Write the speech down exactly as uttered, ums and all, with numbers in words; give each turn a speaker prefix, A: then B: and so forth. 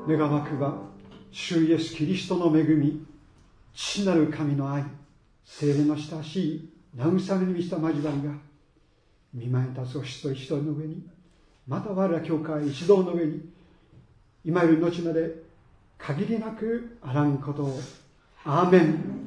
A: 願わくば主イエスキリストの恵み、父なる神の愛、聖霊の親しい慰めに満ちた交わりが御前に立つお一人一人の上に、また我ら教会一同の上に、今より後まで限りなくあらんことを。アーメン。